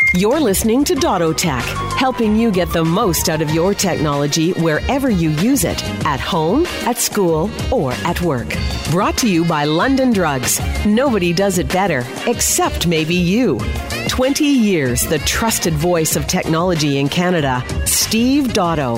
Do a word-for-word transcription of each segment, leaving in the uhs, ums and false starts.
You're listening to Dottotech, helping you get the most out of your technology wherever you use it, at home, at school, or at work. Brought to you by London Drugs. Nobody does it better, except maybe you. twenty years, the trusted voice of technology in Canada, Steve Dotto.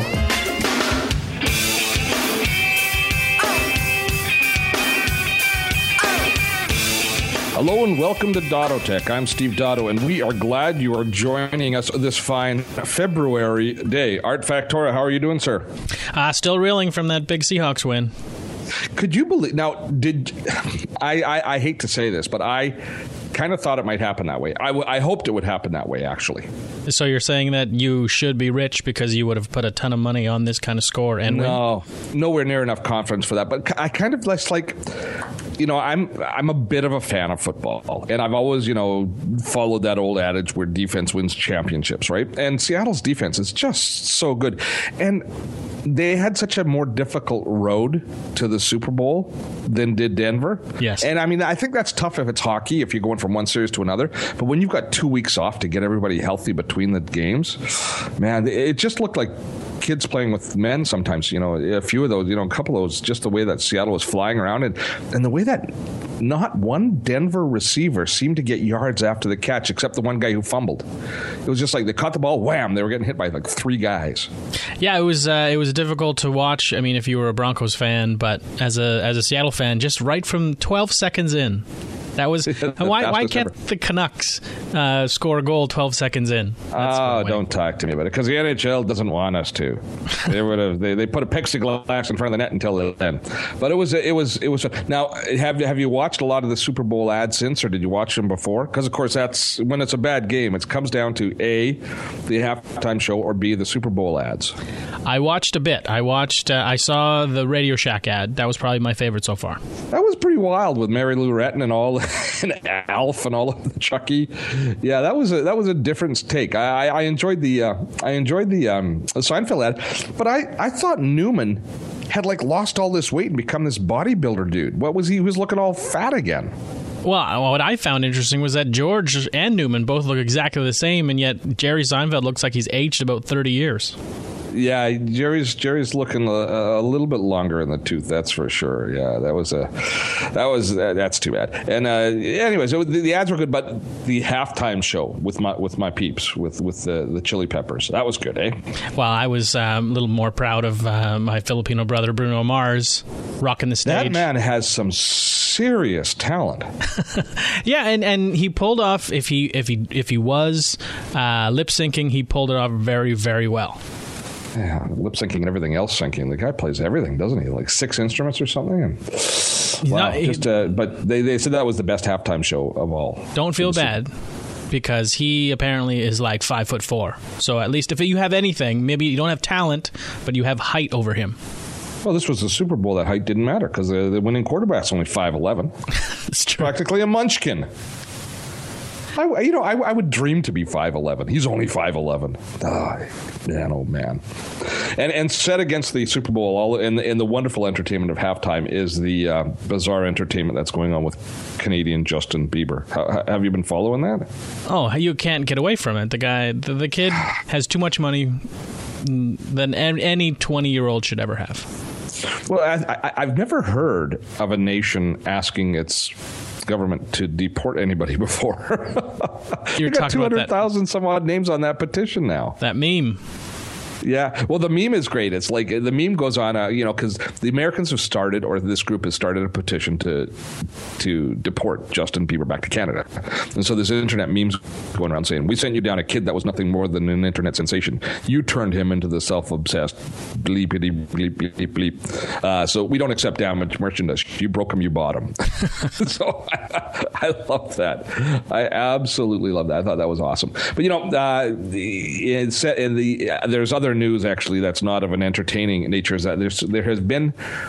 Hello and welcome to Dottotech. I'm Steve Dotto, and we are glad you are joining us this fine February day. Art Factora, how are you doing, sir? Uh, still reeling from that big Seahawks win. Could you believe? Now, did I, I, I hate to say this, but I kind of thought it might happen that way. I, w- I hoped it would happen that way, actually. So you're saying that you should be rich because you would have put a ton of money on this kind of score and no, win? Nowhere near enough confidence for that. But I kind of less like, you know, I'm I'm a bit of a fan of football, and I've always, you know, followed that old adage where defense wins championships, right? And Seattle's defense is just so good, and they had such a more difficult road to the Super Bowl than did Denver. Yes. And I mean, I think that's tough if it's hockey, if you're going from one series to another. But when you've got two weeks off to get everybody healthy between the games, man, it just looked like kids playing with men sometimes. You know, a few of those, you know, a couple of those, just the way that Seattle was flying around and, and the way that not one Denver receiver seemed to get yards after the catch, except the one guy who fumbled. It was just like they caught the ball, wham, they were getting hit by like three guys. Yeah, it was uh, it was difficult to watch. I mean, if you were a Broncos fan, but as a as a Seattle fan, just right from twelve seconds in. That was why. Why can't ever. the Canucks uh, score a goal twelve seconds in? That's oh, don't talk to me about it because the N H L doesn't want us to. They would have. They, they put a plexiglass in front of the net until then. But it was. It was. It was. Now, have have you watched a lot of the Super Bowl ads since, or did you watch them before? Because of course, that's when it's a bad game. It comes down to A, the halftime show, or B, the Super Bowl ads. I watched a bit. I watched. Uh, I saw the Radio Shack ad. That was probably my favorite so far. That was pretty wild with Mary Lou Retton and all. And Alf and all of the Chucky, yeah, that was a that was a different take. I, I enjoyed the uh, I enjoyed the, um, the Seinfeld ad, but I, I thought Newman had like lost all this weight and become this bodybuilder dude. What was he? He was looking all fat again. Well, what I found interesting was that George and Newman both look exactly the same, and yet Jerry Seinfeld looks like he's aged about thirty years. Yeah, Jerry's Jerry's looking a, a little bit longer in the tooth. That's for sure. Yeah, that was a that was uh, that's too bad. And uh, anyways, so the, the ads were good, but the halftime show with my with my peeps with with the, the Chili Peppers, that was good, eh? Well, I was um, a little more proud of uh, my Filipino brother Bruno Mars rocking the stage. That man has some serious talent. Yeah, and, and he pulled off if he if he if he was uh, lip syncing, he pulled it off very very well. Yeah, lip syncing and everything else syncing. The guy plays everything, doesn't he? Like six instruments or something. And wow, not, just uh, but they, they said that was the best halftime show of all. Don't feel bad because he apparently is like five foot four. So at least if you have anything, maybe you don't have talent, but you have height over him. Well, this was the Super Bowl. That height didn't matter because the, the winning quarterback's only five eleven. That's true. Practically a munchkin. I, you know, I, I would dream to be five eleven. He's only five eleven. Oh, man, oh, man. And and set against the Super Bowl all in, in the wonderful entertainment of halftime is the uh, bizarre entertainment that's going on with Canadian Justin Bieber. How, have you been following that? Oh, you can't get away from it. The guy, the, the kid has too much money than any twenty-year-old should ever have. Well, I, I, I've never heard of a nation asking its government to deport anybody before. You're got talking two hundred thousand about some odd names on that petition now. That meme. Yeah. Well, the meme is great. It's like the meme goes on, uh, you know, because the Americans have started, or this group has started a petition to to deport Justin Bieber back to Canada. And so there's internet memes going around saying, we sent you down a kid that was nothing more than an internet sensation. You turned him into the self-obsessed bleepity bleep bleep bleep. Uh, so we don't accept damaged merchandise. You broke him, you bought him. So I, I love that. I absolutely love that. I thought that was awesome. But, you know, uh, the, in the, uh, there's other news actually that's not of an entertaining nature. Is that there's there has been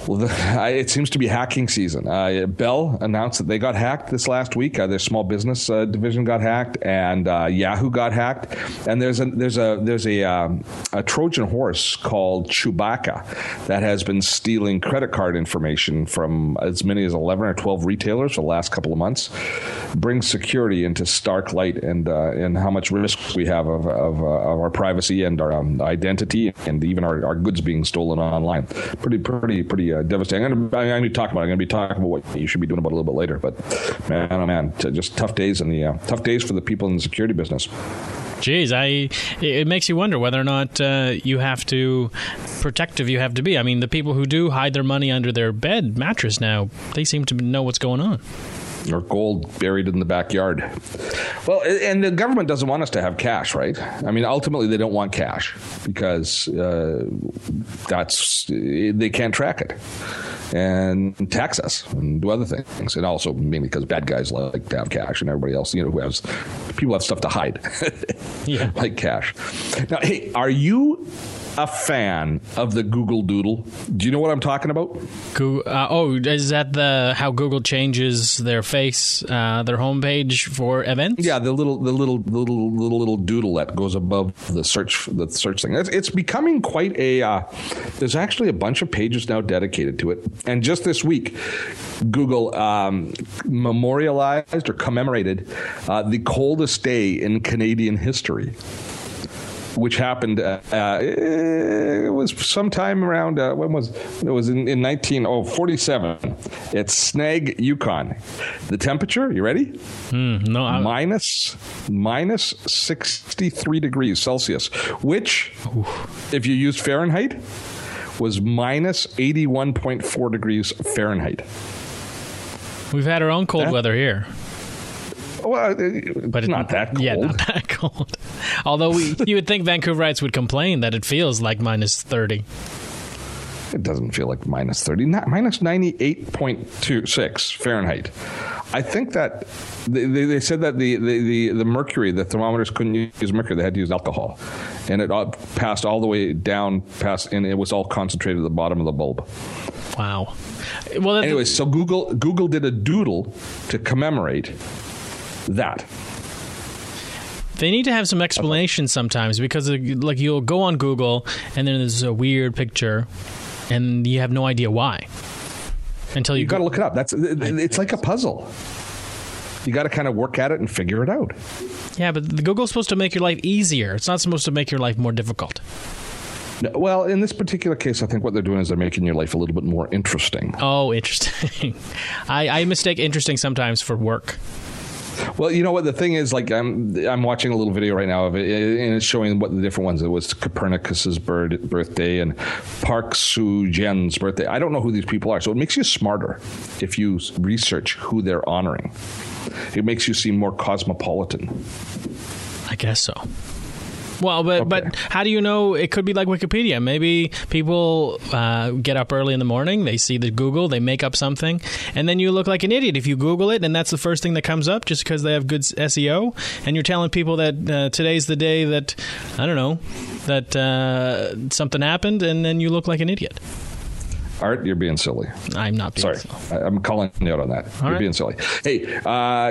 Well, the, it seems to be hacking season. Uh, Bell announced that they got hacked this last week. Uh, their small business uh, division got hacked, and uh, Yahoo got hacked. And there's a there's a there's a, um, a Trojan horse called Chewbacca that has been stealing credit card information from as many as eleven or twelve retailers for the last couple of months. Brings security into stark light, and uh, and how much risk we have of of, uh, of our privacy and our um, identity, and even our, our goods being stolen online. Pretty pretty pretty. Uh, devastating. I'm going to be talking about. I'm going to be talking about what you should be doing about it a little bit later. But man, oh man, just tough days in the uh, tough days for the people in the security business. Geez, I it makes you wonder whether or not uh, you have to protective you have to be. I mean, the people who do hide their money under their bed mattress now, they seem to know what's going on. Or gold buried in the backyard. Well, and the government doesn't want us to have cash, right? I mean, ultimately, they don't want cash because uh, that's they can't track it and tax us and do other things. And also, mainly because bad guys like to have cash, and everybody else, you know, who has people have stuff to hide, yeah, like cash. Now, hey, are you a fan of the Google Doodle? Do you know what I'm talking about? Google, uh, oh, is that the how Google changes their face, uh, their homepage for events? Yeah, the little, the little, the little, little, little doodle that goes above the search, the search thing. It's, it's becoming quite a. Uh, there's actually a bunch of pages now dedicated to it, and just this week, Google um, memorialized or commemorated uh, the coldest day in Canadian history, which happened, uh, uh, it was sometime around, uh, when was, it was in, in nineteen forty-seven at Snag, Yukon. The temperature, you ready? Mm, no, I'm... Minus, minus sixty-three degrees Celsius, which, Oof. if you use Fahrenheit, was minus eighty-one point four degrees Fahrenheit. We've had our own cold that, weather here. Well, but it's not that cold. Yeah, not that cold. Although we, you would think Vancouverites would complain that it feels like minus thirty. It doesn't feel like minus thirty. Not, minus ninety-eight point two six Fahrenheit. I think that they, they said that the, the, the, the mercury, the thermometers couldn't use mercury. They had to use alcohol. And it all passed all the way down past, and it was all concentrated at the bottom of the bulb. Wow. Well, anyway, so Google Google did a doodle to commemorate that. They need to have some explanation sometimes, because like you'll go on Google and then there's a weird picture and you have no idea why until you, you got to look it up. That's it's like a puzzle. You got to kind of work at it and figure it out. Yeah, but the Google's supposed to make your life easier. It's not supposed to make your life more difficult. No, well, in this particular case, I think what they're doing is they're making your life a little bit more interesting. Oh, interesting. I, I mistake interesting sometimes for work. Well, you know what the thing is, like I'm I'm watching a little video right now of it, and it's showing what the different ones. It was Copernicus's bird, birthday and Park Soo-Jen's birthday. I don't know who these people are, so it makes you smarter if you research who they're honoring. It makes you seem more cosmopolitan. I guess so. Well, but okay. but how do you know? It could be like Wikipedia. Maybe people uh, get up early in the morning, they see the Google, they make up something, and then you look like an idiot if you Google it, and that's the first thing that comes up just because they have good S E O, and you're telling people that uh, today's the day that, I don't know, that uh, something happened, and then you look like an idiot. Art, you're being silly. I'm not being Sorry. silly. I'm calling you out on that. All you're right. being silly. Hey, uh,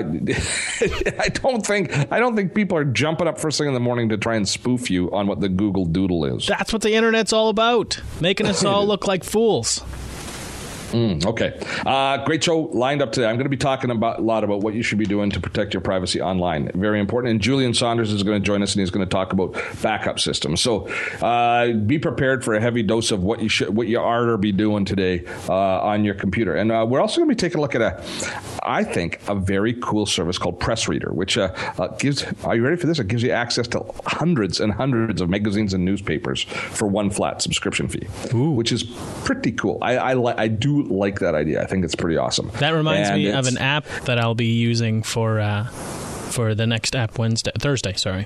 I don't think I don't think people are jumping up first thing in the morning to try and spoof you on what the Google Doodle is. That's what the internet's all about, making us all look like fools. Mm, okay. Uh, great show lined up today. I'm going to be talking about a lot about what you should be doing to protect your privacy online. Very important. And Julian Saunders is going to join us, and he's going to talk about backup systems. So uh, be prepared for a heavy dose of what you should, what you are to be doing today uh, on your computer. And uh, we're also going to be taking a look at a, I think, a very cool service called Press Reader, which uh, uh, gives. Are you ready for this? It gives you access to hundreds and hundreds of magazines and newspapers for one flat subscription fee, Ooh. which is pretty cool. I I, li- I do. like that idea. I think it's pretty awesome. That reminds and me of an app that I'll be using for uh, for the next app Wednesday, Thursday, sorry.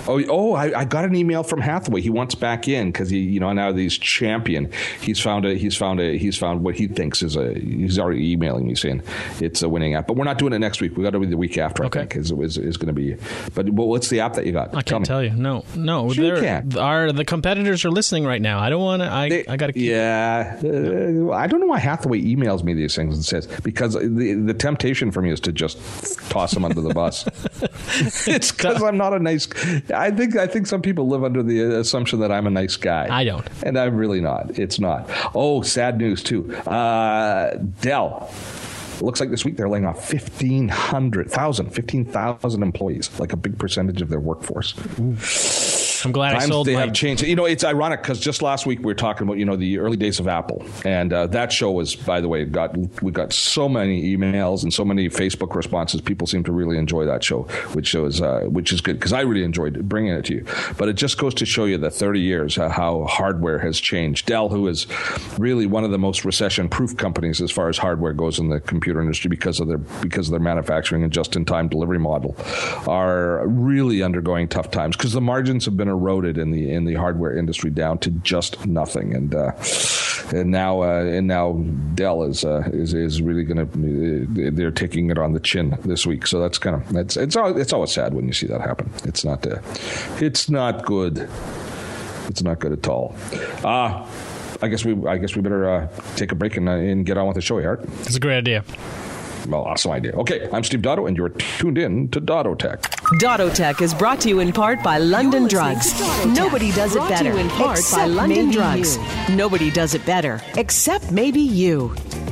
Oh, oh! I, I got an email from Hathaway. He wants back in because he, you know, now that he's champion, he's found a, he's found a, he's found what he thinks is a. He's already emailing me saying it's a winning app, but we're not doing it next week. We got to do it the week after. Okay. I think is is, is going to be. But well, what's the app that you got? I can't tell, tell you. No, no. Sure you can't. Our the competitors are listening right now. I don't want to. I they, I got to. keep Yeah, uh, I don't know why Hathaway emails me these things and says because the the temptation for me is to just toss him under the bus. It's because I'm not a nice. I think I think some people live under the assumption that I'm a nice guy. I don't, and I'm really not. It's not. Oh, sad news too. Uh, Dell. Looks like this week they're laying off fifteen hundred thousand, fifteen thousand employees, like a big percentage of their workforce. Ooh. I'm glad Times I sold they my... have changed. You know, it's ironic because just last week we were talking about, you know, the early days of Apple. And uh, that show was, by the way, got we got so many emails and so many Facebook responses. People seem to really enjoy that show, which shows, uh, which is good because I really enjoyed bringing it to you. But it just goes to show you that thirty years, uh, how hardware has changed. Dell, who is really one of the most recession-proof companies as far as hardware goes in the computer industry because of their because of their manufacturing and just-in-time delivery model, are really undergoing tough times because the margins have been eroded in the in the hardware industry down to just nothing, and uh, and now uh, and now Dell is uh, is is really going to they're taking it on the chin this week. So that's kind of it's it's always, it's always sad when you see that happen. It's not uh, it's not good. It's not good at all. Ah. Uh, I guess we I guess we better uh, take a break and, uh, and get on with the show, Art. That's a great idea. Well, awesome idea. Okay, I'm Steve Dotto, and you're tuned in to Dotto Tech. Dotto Tech is brought to you in part by London Drugs. Nobody does it better, in part by London Drugs. Nobody does it better, except maybe you.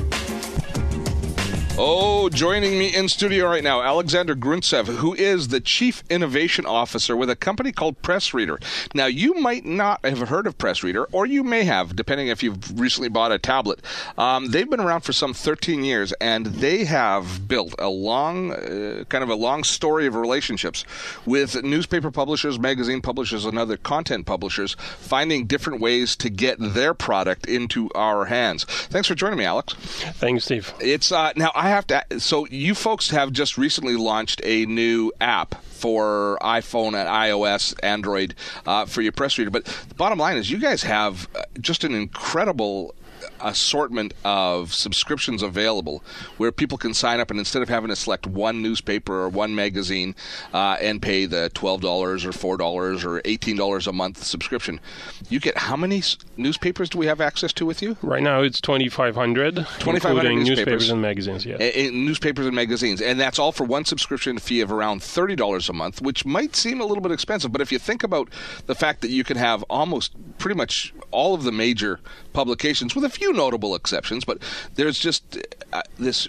Oh, joining me in studio right now, Alexander Gruntsev, who is the Chief Innovation Officer with a company called PressReader. Now, you might not have heard of PressReader, or you may have, depending if you've recently bought a tablet. Um, they've been around for some thirteen years, and they have built a long, uh, kind of a long story of relationships with newspaper publishers, magazine publishers, and other content publishers, finding different ways to get their product into our hands. Thanks for joining me, Alex. Thanks, Steve. It's uh, now I have to. So you folks have just recently launched a new app for iPhone and iOS, Android, uh, for your PressReader. But the bottom line is, you guys have just an incredible assortment of subscriptions available where people can sign up, and instead of having to select one newspaper or one magazine uh, and pay the twelve dollars or four dollars or eighteen dollars a month subscription, you get how many s- newspapers do we have access to with you? Right now it's twenty-five hundred, twenty-five hundred including newspapers. newspapers and magazines, yes. A- a- newspapers and magazines, and that's all for one subscription fee of around thirty dollars a month, which might seem a little bit expensive, but if you think about the fact that you can have almost pretty much all of the major publications, with a few notable exceptions, but there's just uh, this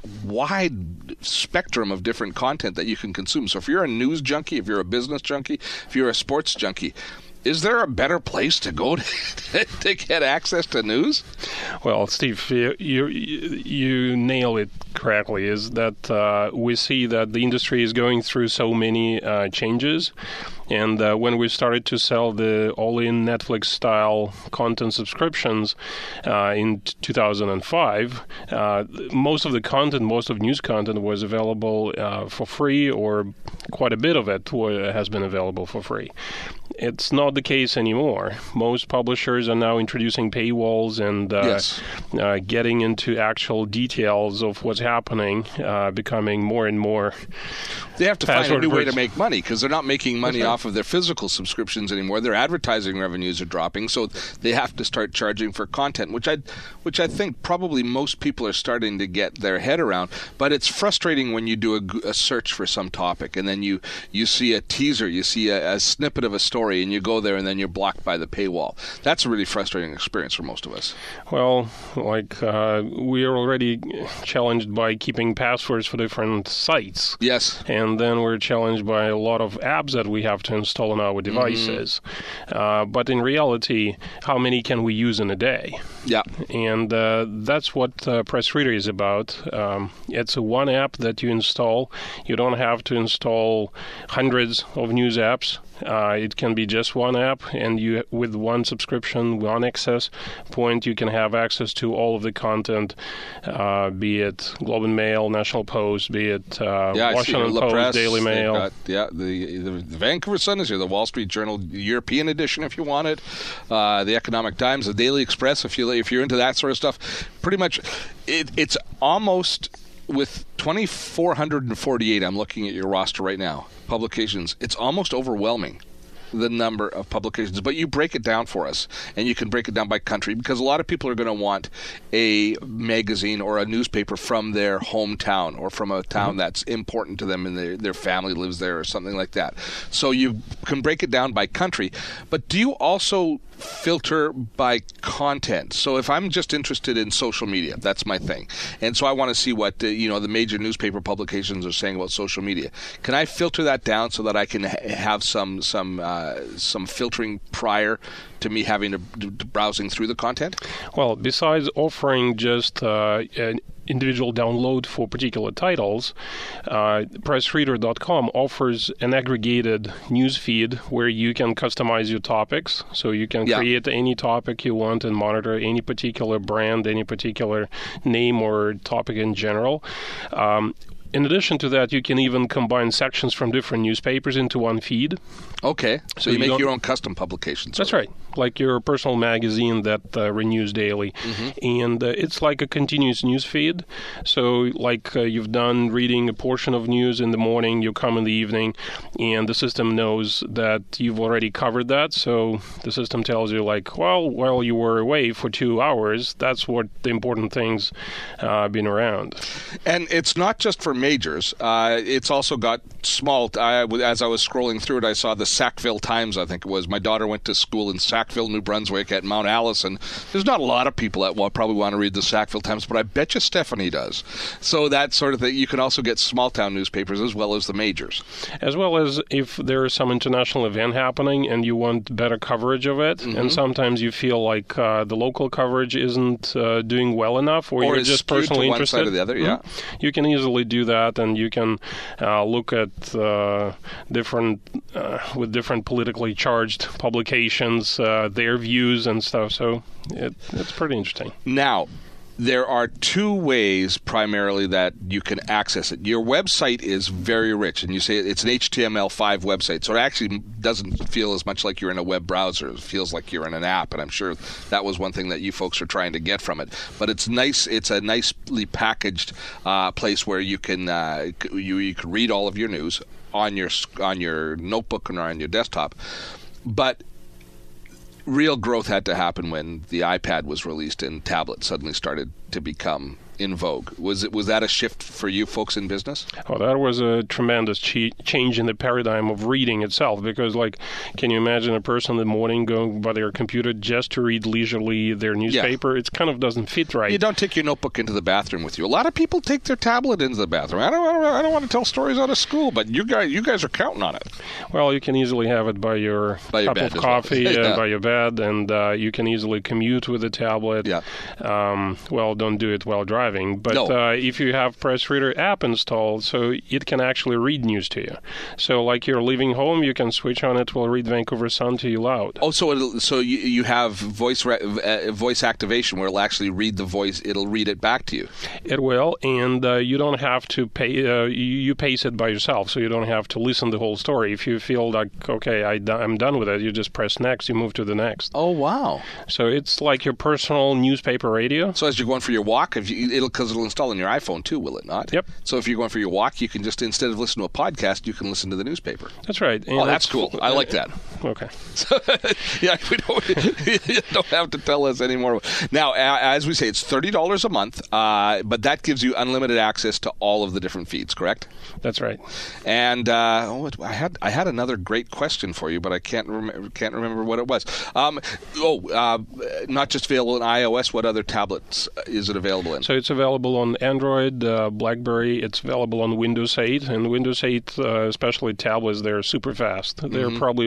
wide spectrum of different content that you can consume. So if you're a news junkie, if you're a business junkie, if you're a sports junkie, is there a better place to go to, to get access to news? Well, Steve, you you, you nail it correctly, is that uh, we see that the industry is going through so many uh, changes. And uh, when we started to sell the all-in Netflix-style content subscriptions uh, in two thousand five, uh, most of the content, most of news content was available uh, for free, or quite a bit of it has been available for free. It's not the case anymore. Most publishers are now introducing paywalls and uh, yes. uh, getting into actual details of what's happening, uh, becoming more and more. They have to find a new way to make money, because they're not making money off of their physical subscriptions anymore. Their advertising revenues are dropping, so they have to start charging for content, which I, which I think probably most people are starting to get their head around. But it's frustrating when you do a, a search for some topic, and then you, you see a teaser, you see a, a snippet of a story, and you go there, and then you're blocked by the paywall. That's a really frustrating experience for most of us. Well, like uh, we are already challenged by keeping passwords for different sites. Yes. And then we're challenged by a lot of apps that we have to install on our devices. Mm-hmm. Uh, but in reality, how many can we use in a day? Yeah. And uh, that's what uh, PressReader is about. Um, it's a one app that you install. You don't have to install hundreds of news apps. Uh, it can be just one app, and you with one subscription, one access point, you can have access to all of the content, uh, be it Globe and Mail, National Post, be it uh, yeah, Washington La Post, Presse, Daily Mail. Got, yeah, the, the the Vancouver Sun is here, the Wall Street Journal European edition, if you want it, uh, the Economic Times, the Daily Express, if you if you're into that sort of stuff. Pretty much, it, it's almost with twenty-four forty-eight. I'm looking at your roster right now. Publications. It's almost overwhelming, the number of publications, but you break it down for us, and you can break it down by country, because a lot of people are going to want a magazine or a newspaper from their hometown or from a town mm-hmm. that's important to them and their, their family lives there or something like that. So you can break it down by country, but do you also filter by content? So if I'm just interested in social media, that's my thing, and so I want to see what uh, you know the major newspaper publications are saying about social media. Can I filter that down so that I can ha- have some some uh, some filtering prior to me having to, to browsing through the content? Well, besides offering just uh, an individual download for particular titles, uh, press reader dot com offers an aggregated news feed where you can customize your topics. So you can yeah. create any topic you want and monitor any particular brand, any particular name or topic in general. Um, In addition to that, you can even combine sections from different newspapers into one feed. Okay, so, so you, you make your own custom publications. That's right, like your personal magazine that uh, renews daily. Mm-hmm. And uh, it's like a continuous news feed. So like uh, you've done reading a portion of news in the morning, you come in the evening, and the system knows that you've already covered that. So the system tells you, like, well, while you were away for two hours, that's what the important things uh, been around. And it's not just for majors. Uh, it's also got small. I, as I was scrolling through it, I saw the Sackville Times, I think it was. My daughter went to school in Sackville, New Brunswick at Mount Allison. There's not a lot of people that will probably want to read the Sackville Times, but I bet you Stephanie does. So that sort of thing. You can also get small town newspapers as well as the majors. As well as if there is some international event happening and you want better coverage of it, mm-hmm. and sometimes you feel like uh, the local coverage isn't uh, doing well enough, or, or you're just personally to one interested. Side or the other, yeah. Mm-hmm. You can easily do that, and you can uh, look at uh, different uh, with different politically charged publications, uh, their views and stuff. So it, it's pretty interesting. Now, there are two ways primarily that you can access it. Your website is very rich, and you say it's an H T M L five website, so it actually doesn't feel as much like you're in a web browser. It feels like you're in an app, and I'm sure that was one thing that you folks are trying to get from it. But it's nice. It's a nicely packaged uh, place where you can uh, you you can read all of your news on your on your notebook or on your desktop. But real growth had to happen when the iPad was released and tablets suddenly started to become in vogue. Was it was that a shift for you folks in business? Oh, that was a tremendous ch- change in the paradigm of reading itself, because, like, can you imagine a person in the morning going by their computer just to read leisurely their newspaper? Yeah. It kind of doesn't fit right. You don't take your notebook into the bathroom with you. A lot of people take their tablet into the bathroom. I don't, I don't, I don't want to tell stories out of school, but you guys, you guys are counting on it. Well, you can easily have it by your by your cup bed of coffee well. yeah. and by your bed, and uh, you can easily commute with a tablet. Yeah. Um, well, don't do it while driving. But no. uh, if you have Press Reader app installed, so it can actually read news to you. So like you're leaving home, you can switch on it, will read Vancouver Sun to you loud. Oh, so it'll, so you, you have voice re- uh, voice activation where it'll actually read the voice, it'll read it back to you. It will, and uh, you don't have to pay, uh, you, you pace it by yourself, so you don't have to listen the whole story. If you feel like, okay, I, I'm done with it, you just press next, you move to the next. Oh, wow. So it's like your personal newspaper radio. So as you're going for your walk, if you, it'll because it'll install on your iPhone too, will it not? Yep. So if you're going for your walk, you can just, instead of listening to a podcast, you can listen to the newspaper. That's right. And oh, that's, that's cool. I like that. Okay. So, yeah, we don't, you don't have to tell us anymore. Now, as we say, it's thirty dollars a month, uh, but that gives you unlimited access to all of the different feeds, correct? That's right. And uh, oh, I had I had another great question for you, but I can't remember can't remember what it was. Um, oh, uh, not just available in iOS. What other tablets is it available in? So it's available on Android, uh, BlackBerry. It's available on Windows eight, and Windows eight, uh, especially tablets, they're super fast. They're mm-hmm. probably one of the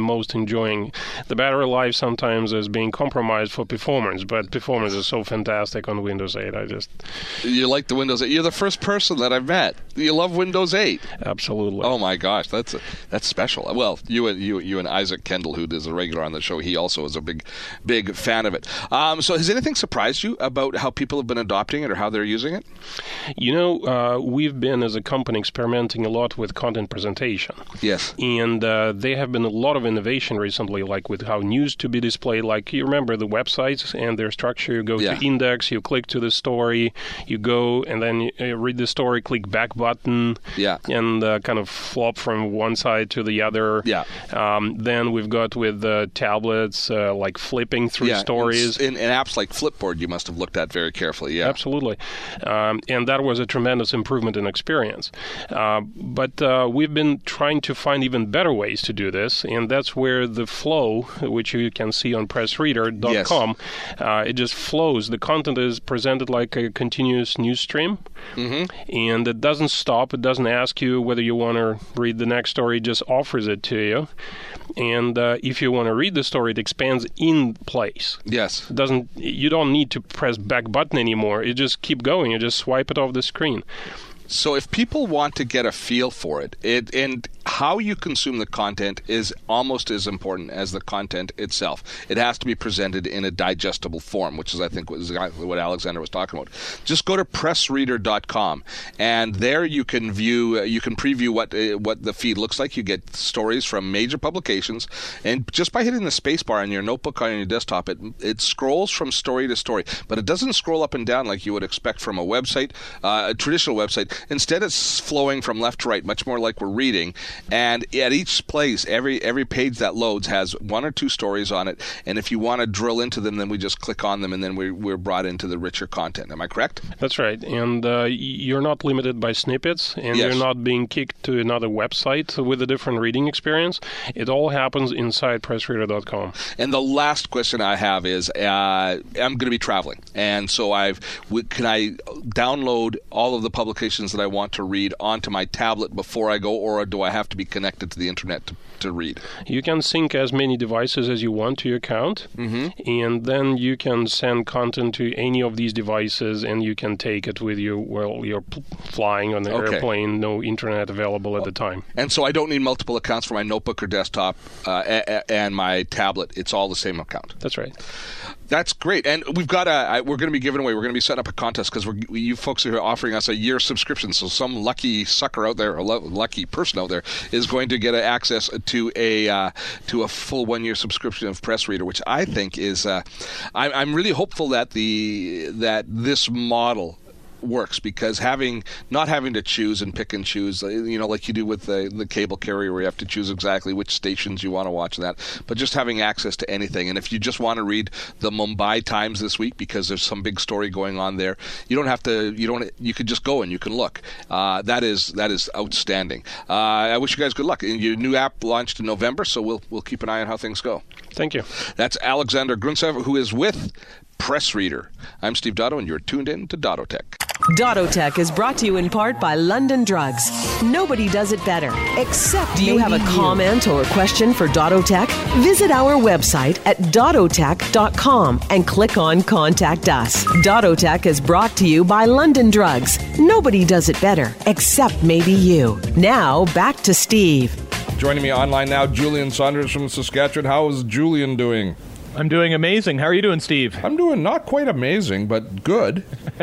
most enjoying. The battery life sometimes is being compromised for performance, but performance is so fantastic on Windows eight. I just you like the Windows eight. You're the first person that I've met. You love Windows eight. Absolutely. Oh my gosh, that's that's special. Well, you and you you and Isaac Kendall, who is a regular on the show, he also is a big big fan of it. Um, so has anything surprised you about how people have been adopting it or how they're using it? You know, uh, we've been as a company experimenting a lot with content presentation. Yes. And uh, there have been a lot of innovation recently, like with how news to be displayed. Like, you remember the websites and their structure. You go yeah. to index, you click to the story, you go and then you read the story, click back button, yeah. and uh, kind of flop from one side to the other. Yeah. Um, then we've got with uh, tablets, uh, like flipping through yeah. stories. In, in apps like Flipboard, you must have looked at very carefully. Yeah. Absolutely. Um, and that was a tremendous improvement in experience. Uh, but uh, we've been trying to find even better ways to do this, and that's where the flow, which you can see on press reader dot com, yes. uh, it just flows. The content is presented like a continuous news stream, mm-hmm. and it doesn't stop. It doesn't ask you whether you want to read the next story. It just offers it to you. And uh, if you want to read the story, it expands in place. Yes. It doesn't. You don't need to press back button anymore. You just keep going. You just swipe it off the screen. So if people want to get a feel for it, it and how you consume the content is almost as important as the content itself. It has to be presented in a digestible form, which is, I think, was what Alexander was talking about. Just go to press reader dot com, and there you can view, uh, you can preview what uh, what the feed looks like. You get stories from major publications, and just by hitting the space bar on your notebook on your desktop, it it scrolls from story to story, but it doesn't scroll up and down like you would expect from a website, uh, a traditional website. Instead, it's flowing from left to right, much more like we're reading. And at each place, every every page that loads has one or two stories on it. And if you want to drill into them, then we just click on them, and then we, we're brought into the richer content. Am I correct? That's right. And uh, you're not limited by snippets, and yes. you're not being kicked to another website with a different reading experience. It all happens inside press reader dot com. And the last question I have is, uh, I'm going to be traveling. And so I've can I download all of the publications that I want to read onto my tablet before I go, or do I have to be connected to the internet to, to read? You can sync as many devices as you want to your account, mm-hmm. and then you can send content to any of these devices, and you can take it with you while you're pl- flying on the okay. airplane, no internet available at the time. And so I don't need multiple accounts for my notebook or desktop uh, a- a- and my tablet. It's all the same account. That's right. That's great. And we've got a, we're going to be giving away, we're going to be setting up a contest because we're, you folks are offering us a year subscription. So some lucky sucker out there, or lucky person out there, is going to get access to a uh, to a full one year subscription of Press Reader, which I think is, uh, I'm, I'm really hopeful that the that this model works, because having not having to choose and pick and choose, you know, like you do with the, the cable carrier where you have to choose exactly which stations you want to watch and that, but just having access to anything. And if you just want to read the Mumbai Times this week because there's some big story going on there, you don't have to, you don't, you could just go and you can look. Uh, that is that is outstanding. Uh, I wish you guys good luck. And your new app launched in November, so we'll we'll keep an eye on how things go. Thank you. That's Alexander Gruntsev, who is with Press Reader. I'm Steve Dotto, and you're tuned in to Dottotech. Dottotech is brought to you in part by London Drugs. Nobody does it better, except Do you have a you. comment or question for Dottotech? Visit our website at dottotech dot com and click on Contact Us. Dottotech is brought to you by London Drugs. Nobody does it better, except maybe you. Now, back to Steve. Joining me online now, Julian Saunders from Saskatchewan. How is Julian doing? I'm doing amazing. How are you doing, Steve? I'm doing not quite amazing, but good.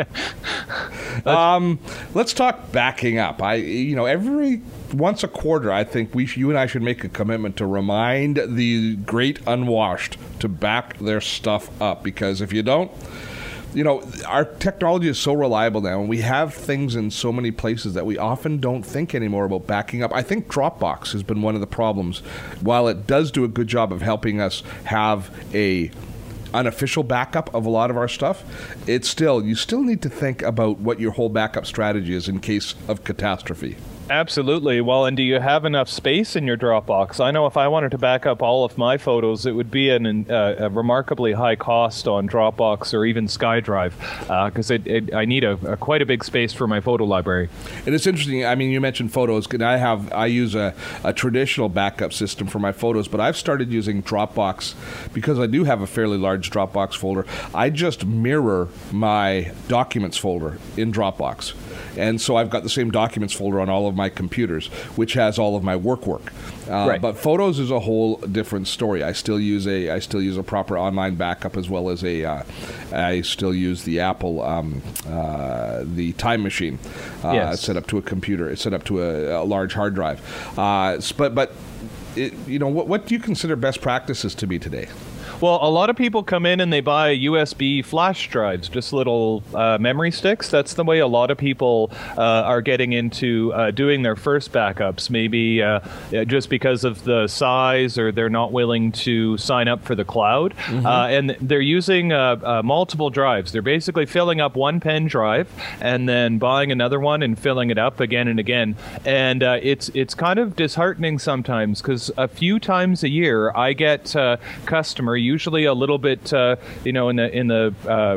um, let's talk backing up. I, you know, every once a quarter, I think we, you and I should make a commitment to remind the great unwashed to back their stuff up, because if you don't, you know, our technology is so reliable now, and we have things in so many places that we often don't think anymore about backing up. I think Dropbox has been one of the problems. While it does do a good job of helping us have a unofficial backup of a lot of our stuff, it's still, you still need to think about what your whole backup strategy is in case of catastrophe. Absolutely. Well, and do you have enough space in your Dropbox? I know if I wanted to back up all of my photos, it would be an, uh, a remarkably high cost on Dropbox or even SkyDrive, because uh, it, it, I need a, a quite a big space for my photo library. And it's interesting. I mean, you mentioned photos. I have I use a, a traditional backup system for my photos, but I've started using Dropbox because I do have a fairly large Dropbox folder. I just mirror my documents folder in Dropbox. And so I've got the same documents folder on all of my computers, which has all of my work work. Uh, right. But photos is a whole different story. I still use a I still use a proper online backup, as well as a uh, I still use the Apple um, uh, the Time Machine uh, yes. set up to a computer. It's set up to a, a large hard drive. Uh, but but it, you know what what do you consider best practices to be today? Well, a lot of people come in and they buy U S B flash drives, just little uh, memory sticks. That's the way a lot of people uh, are getting into uh, doing their first backups, maybe uh, just because of the size, or they're not willing to sign up for the cloud. Mm-hmm. Uh, and they're using uh, uh, multiple drives. They're basically filling up one pen drive and then buying another one and filling it up again and again. And uh, it's it's kind of disheartening sometimes, because a few times a year I get a customer, usually a little bit, uh, you know, in the in the uh,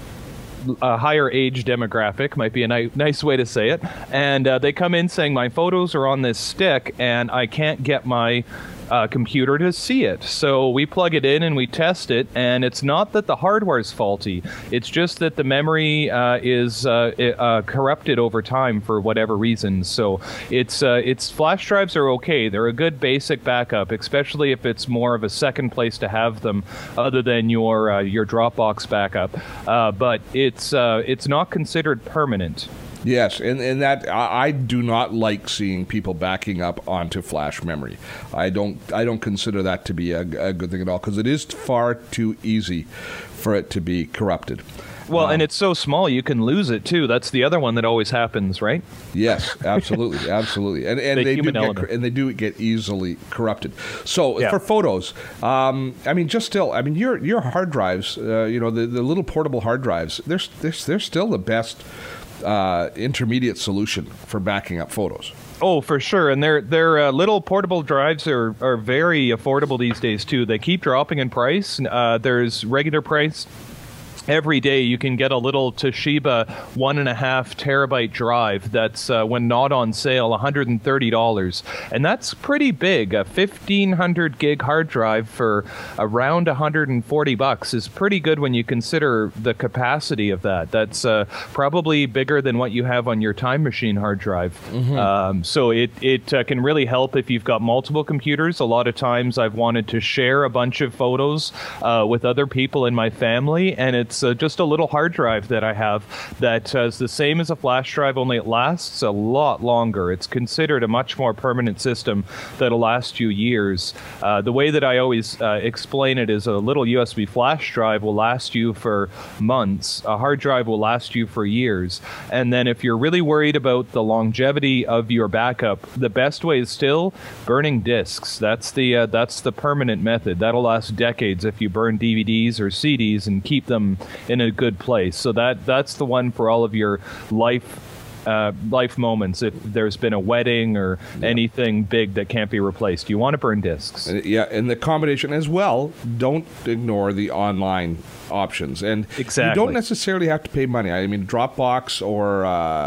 a higher age demographic, might be a ni- nice way to say it, and uh, they come in saying my photos are on this stick and I can't get my Uh, computer to see it. So we plug it in and we test it, and it's not that the hardware's faulty. It's just that the memory uh, is uh, uh, corrupted over time for whatever reason. So it's uh, it's flash drives are okay. They're a good basic backup, especially if it's more of a second place to have them other than your uh, your Dropbox backup. Uh, but it's uh, it's not considered permanent. Yes, and, and that I, I do not like seeing people backing up onto flash memory. I don't I don't consider that to be a, a good thing at all, because it is far too easy for it to be corrupted. Well, um, and it's so small you can lose it too. That's the other one that always happens, right? Yes, absolutely, absolutely, and and the they do human get, and they do get easily corrupted. So yeah. for photos, um, I mean, just still, I mean, your your hard drives, uh, you know, the, the little portable hard drives, they're they're, they're still the best Uh, intermediate solution for backing up photos. Oh, for sure. And their their uh, little portable drives are, are very affordable these days, too. They keep dropping in price. Uh, there's regular price. Every day you can get a little Toshiba one and a half terabyte drive that's, uh, when not on sale, one hundred thirty dollars. And that's pretty big. A fifteen hundred gig hard drive for around one hundred forty bucks is pretty good when you consider the capacity of that. That's uh, probably bigger than what you have on your Time Machine hard drive. Mm-hmm. Um, so it, it uh, can really help if you've got multiple computers. A lot of times I've wanted to share a bunch of photos uh, with other people in my family, and it's It's uh, just a little hard drive that I have that uh, is the same as a flash drive, only it lasts a lot longer. It's considered a much more permanent system that'll last you years. Uh, the way that I always uh, explain it is a little U S B flash drive will last you for months. A hard drive will last you for years. And then if you're really worried about the longevity of your backup, the best way is still burning discs. That's the uh, that's the permanent method. That'll last decades if you burn D V Ds or C Ds and keep them in a good place. So that that's the one for all of your life uh, life moments. If there's been a wedding or yeah. anything big that can't be replaced, you want to burn discs. Yeah, and the combination as well. Don't ignore the online options, and exactly. you don't necessarily have to pay money. I mean, Dropbox or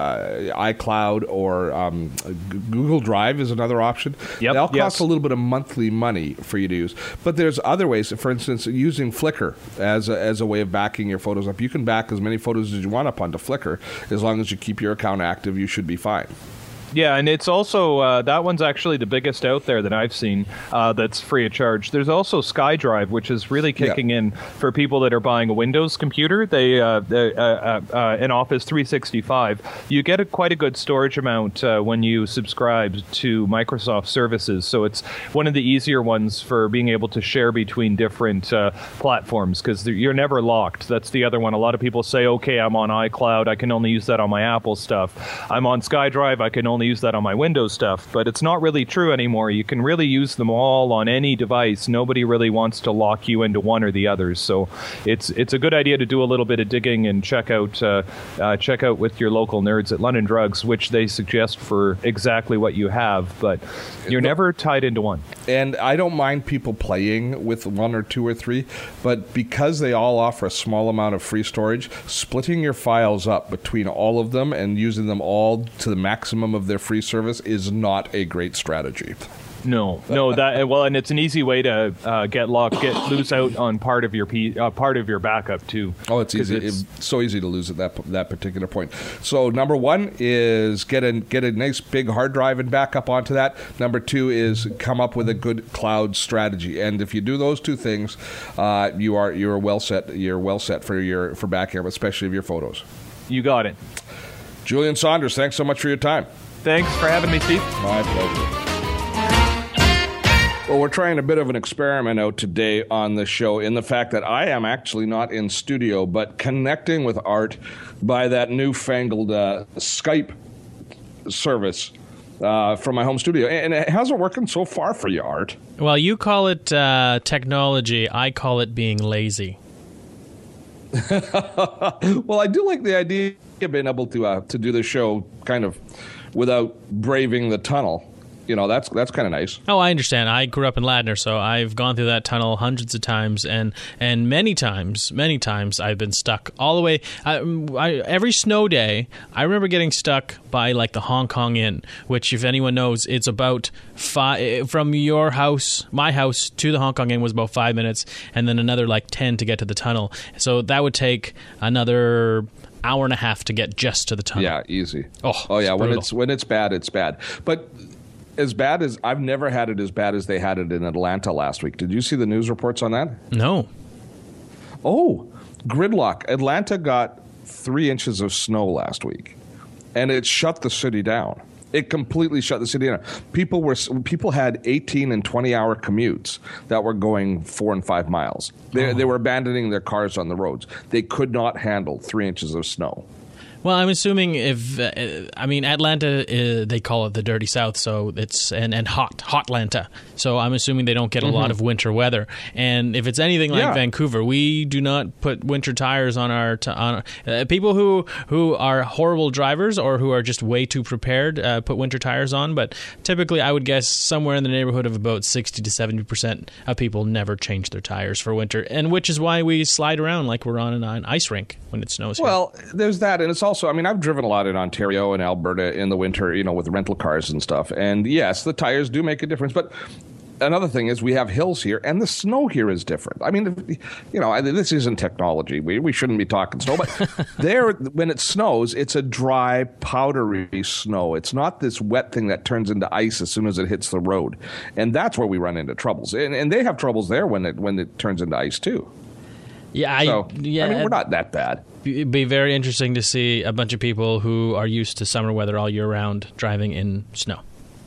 uh, iCloud or um, Google Drive is another option. Yep, they all cost yes. a little bit of monthly money for you to use, but there's other ways. For instance, using Flickr as a, as a way of backing your photos up. You can back as many photos as you want up onto Flickr, as long as you keep your account active. You should be fine. Yeah, and it's also, uh, that one's actually the biggest out there that I've seen uh, that's free of charge. There's also SkyDrive, which is really kicking yeah. in for people that are buying a Windows computer. They, uh, they uh, uh, uh, in Office three sixty-five, you get a, quite a good storage amount uh, when you subscribe to Microsoft services. So it's one of the easier ones for being able to share between different uh, platforms, because you're never locked. That's the other one. A lot of people say, okay, I'm on iCloud. I can only use that on my Apple stuff. I'm on SkyDrive. I can only only use that on my Windows stuff, but it's not really true anymore. You can really use them all on any device. Nobody really wants to lock you into one or the others. So it's it's a good idea to do a little bit of digging and check out uh, uh, check out with your local nerds at London Drugs, which they suggest for exactly what you have, but you're never tied into one. And I don't mind people playing with one or two or three, but because they all offer a small amount of free storage, splitting your files up between all of them and using them all to the maximum of their free service is not a great strategy. No, no, that well, and it's an easy way to uh, get locked, get lose out on part of your P, uh, part of your backup too. Oh, it's easy. It's, it's so easy to lose at that that particular point. So number one is get a get a nice big hard drive and back up onto that. Number two is come up with a good cloud strategy. And if you do those two things, uh, you are you're well set. You're well set for your for backup, especially of your photos. You got it. Julian Saunders, thanks so much for your time. Thanks for having me, Steve. My pleasure. Well, we're trying a bit of an experiment out today on the show in the fact that I am actually not in studio, but connecting with Art by that newfangled uh, Skype service uh, from my home studio. And how's it working so far for you, Art? Well, you call it uh, technology. I call it being lazy. Well, I do like the idea of being able to uh, to do the show kind of without braving the tunnel. You know, that's that's kind of nice. Oh, I understand. I grew up in Ladner, so I've gone through that tunnel hundreds of times, and and many times, many times I've been stuck all the way. I, I, every snow day, I remember getting stuck by like the Hong Kong Inn, which, if anyone knows, it's about five from your house, my house to the Hong Kong Inn was about five minutes, and then another like ten to get to the tunnel. So that would take another hour and a half to get just to the tunnel. Yeah, easy. Oh, oh yeah. it's when it's when it's bad, it's bad. But as bad as I've never had it as bad as they had it in Atlanta last week. Did you see the news reports on that? No. Oh, gridlock. Atlanta got three inches of snow last week, and it shut the city down. It completely shut the city down. People were people had eighteen and twenty hour commutes that were going four and five miles. They, oh. they were abandoning their cars on the roads. They could not handle three inches of snow. Well, I'm assuming if uh, I mean Atlanta, uh, they call it the Dirty South, so it's and, and hot, hot Atlanta. So I'm assuming they don't get a mm-hmm. lot of winter weather. And if it's anything like yeah. Vancouver, we do not put winter tires on our t- on uh, people who who are horrible drivers or who are just way too prepared uh, put winter tires on. But typically, I would guess somewhere in the neighborhood of about sixty to seventy percent of people never change their tires for winter, and which is why we slide around like we're on an, an ice rink when it snows. Well, here. there's that, and it's also. So, I mean, I've driven a lot in Ontario and Alberta in the winter, you know, with rental cars and stuff. And yes, the tires do make a difference. But another thing is we have hills here, and the snow here is different. I mean, you know, this isn't technology. We we shouldn't be talking snow. But there, when it snows, it's a dry, powdery snow. It's not this wet thing that turns into ice as soon as it hits the road. And that's where we run into troubles. And, and they have troubles there when it when it turns into ice, too. Yeah, I, so, yeah, I mean, we're not that bad. It'd be very interesting to see a bunch of people who are used to summer weather all year round driving in snow.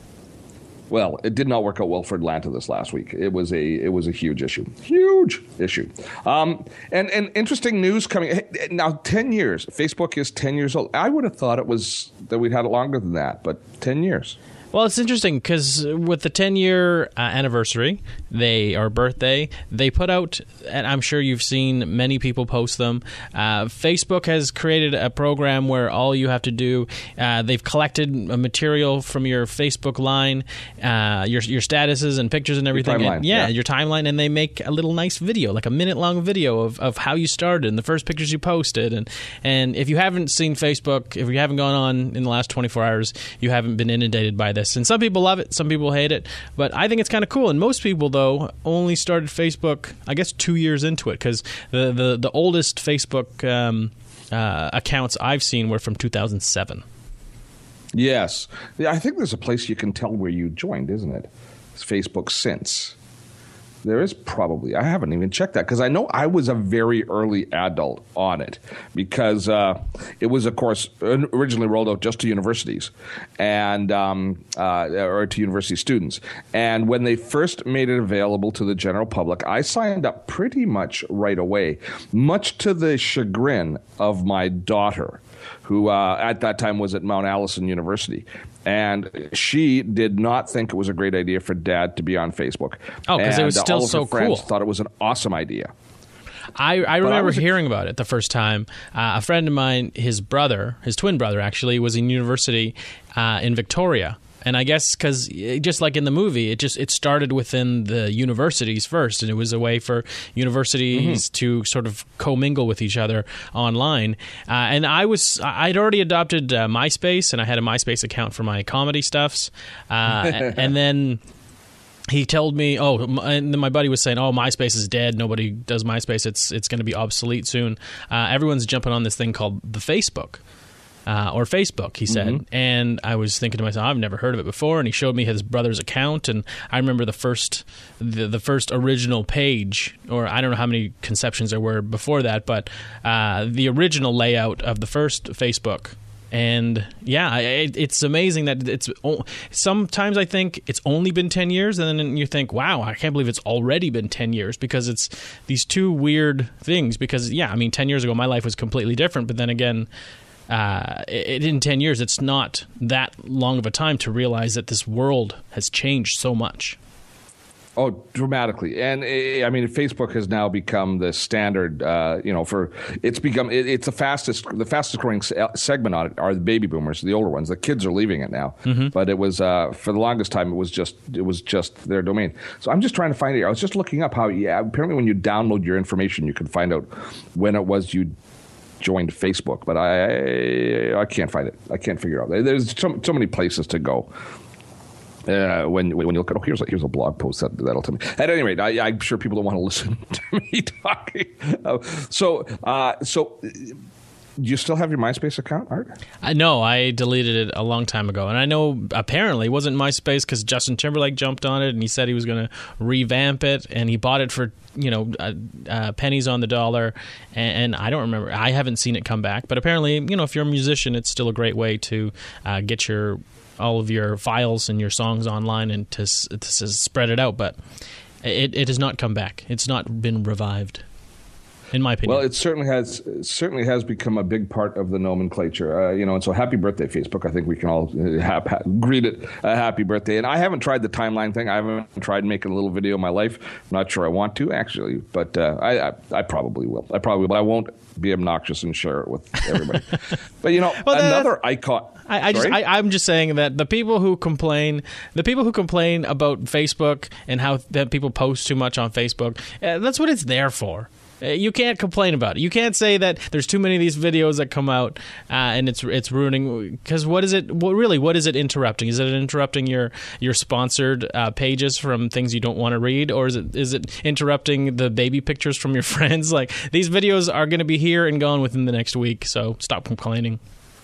Well, it did not work out well for Atlanta this last week. It was a it was a huge issue, huge issue. Um, and and interesting news coming now. Ten years. Facebook is ten years old. I would have thought it was that we'd had it longer than that, but ten years. Well, it's interesting because with the ten-year uh, anniversary, they or birthday, they put out, and I'm sure you've seen many people post them. Uh, Facebook has created a program where all you have to do, uh, they've collected material from your Facebook line, uh, your your statuses and pictures and everything. Your timeline, and, yeah, yeah, your timeline, and they make a little nice video, like a minute-long video of, of how you started and the first pictures you posted. And and if you haven't seen Facebook, if you haven't gone on in the last twenty-four hours, you haven't been inundated by this. And some people love it, some people hate it, but I think it's kind of cool. And most people, though, only started Facebook, I guess, two years into it, because the, the, the oldest Facebook um, uh, accounts I've seen were from two thousand seven. Yes. Yeah, I think there's a place you can tell where you joined, isn't it? It's Facebook Since. There is probably. I haven't even checked that because I know I was a very early adult on it because uh, it was, of course, originally rolled out just to universities and um, uh, or to university students. And when they first made it available to the general public, I signed up pretty much right away, much to the chagrin of my daughter, who uh, at that time was at Mount Allison University. And she did not think it was a great idea for Dad to be on Facebook. Oh, because it was And still all of so her friends cool. thought it was an awesome idea. I, I remember was a- hearing about it the first time. Uh, a friend of mine, his brother, his twin brother actually, was in university uh, in Victoria. And I guess because just like in the movie, it just it started within the universities first, and it was a way for universities mm-hmm. to sort of commingle with each other online. Uh, and I was I'd already adopted uh, MySpace, and I had a MySpace account for my comedy stuffs, uh, and then. He told me, oh, and then my buddy was saying, oh, MySpace is dead. Nobody does MySpace. It's it's going to be obsolete soon. Uh, everyone's jumping on this thing called the Facebook. Uh, or Facebook, he said. Mm-hmm. And I was thinking to myself, I've never heard of it before. And he showed me his brother's account. And I remember the first the, the first original page, or I don't know how many conceptions there were before that, but uh, the original layout of the first Facebook. And yeah, it, it's amazing that it's sometimes I think it's only been ten years, and then you think, wow, I can't believe it's already been ten years, because it's these two weird things. Because yeah, I mean, ten years ago my life was completely different, but then again, uh, it, in ten years it's not that long of a time to realize that this world has changed so much. Oh, dramatically. And I mean, Facebook has now become the standard, uh, you know, for it's become it, it's the fastest the fastest growing segment on it are the baby boomers, the older ones. The kids are leaving it now. Mm-hmm. But it was uh, for the longest time, it was just it was just their domain. So I'm just trying to find it. I was just looking up how, yeah, apparently when you download your information, you can find out when it was you joined Facebook. But I I can't find it. I can't figure it out. There's so, so many places to go. Uh, when when you look at oh here's a, here's a blog post that that'll tell me. At any rate, I, I'm sure people don't want to listen to me talking. Uh, so uh, so. Do you still have your MySpace account, Art? I know. I deleted it a long time ago. And I know apparently it wasn't MySpace because Justin Timberlake jumped on it and he said he was going to revamp it, and he bought it for, you know, uh, uh, pennies on the dollar. And, and I don't remember. I haven't seen it come back. But apparently, you know, if you're a musician, it's still a great way to uh, get your all of your files and your songs online and to, to spread it out. But it, it has not come back. It's not been revived, in my opinion. Well, it certainly has it certainly has become a big part of the nomenclature, uh, you know. And so, happy birthday, Facebook! I think we can all uh, ha- ha- greet it a happy birthday. And I haven't tried the timeline thing. I haven't tried making a little video of my life. I'm not sure I want to actually, but uh, I, I I probably will. I probably will. But I won't be obnoxious and share it with everybody. But you know, well, another icon. I, I just, I, I'm just saying that the people who complain, the people who complain about Facebook and how that people post too much on Facebook, uh, that's what it's there for. You can't complain about it. You can't say that there's too many of these videos that come out uh, and it's it's ruining. Because what is it? What really? What is it interrupting? Is it interrupting your your sponsored uh, pages from things you don't want to read, or is it is it interrupting the baby pictures from your friends? Like, these videos are going to be here and gone within the next week. So stop complaining.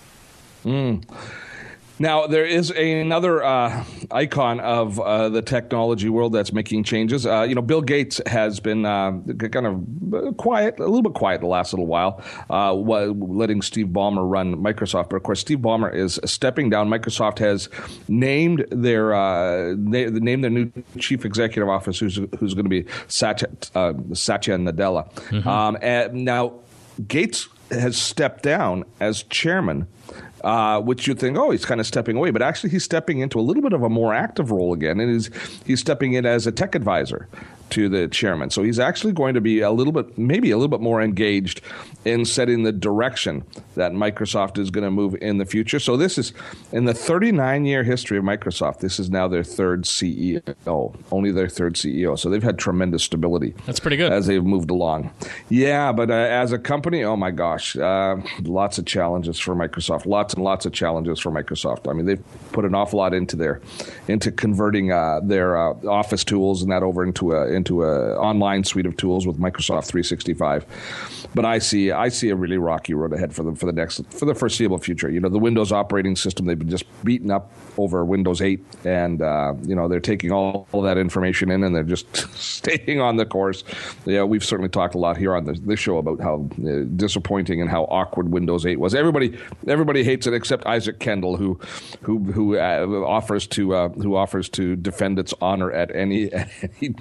Mm. Now, there is a, another uh, icon of uh, the technology world that's making changes. Uh, you know, Bill Gates has been uh, kind of quiet, a little bit quiet the last little while, uh, letting Steve Ballmer run Microsoft. But, of course, Steve Ballmer is stepping down. Microsoft has named their uh, they, named their new chief executive officer, who's, who's going to be Satya, uh, Satya Nadella. Mm-hmm. Um, and now, Gates has stepped down as chairman. Uh, which you'd think, oh, he's kind of stepping away. But actually, he's stepping into a little bit of a more active role again. And he's, he's stepping in as a tech advisor to the chairman. So he's actually going to be a little bit, maybe a little bit more engaged in setting the direction that Microsoft is going to move in the future. So this is, in the thirty-nine year history of Microsoft, this is now their third C E O, only their third C E O. So they've had tremendous stability. That's pretty good. As they've moved along. Yeah, but uh, as a company, oh my gosh, uh, lots of challenges for Microsoft. Lots and lots of challenges for Microsoft. I mean, they've put an awful lot into their, into converting uh, their uh, Office tools and that over into a into a online suite of tools with Microsoft three sixty-five. But I see I see a really rocky road ahead for them for the next for the foreseeable future. You know, the Windows operating system, they've been just beaten up over Windows eight, and uh, you know, they're taking all, all that information in and they're just staying on the course. Yeah, we've certainly talked a lot here on this, this show about how uh, disappointing and how awkward Windows eight was. Everybody everybody hates it except Isaac Kendall, who who who uh, offers to uh, who offers to defend its honor at any at any moment.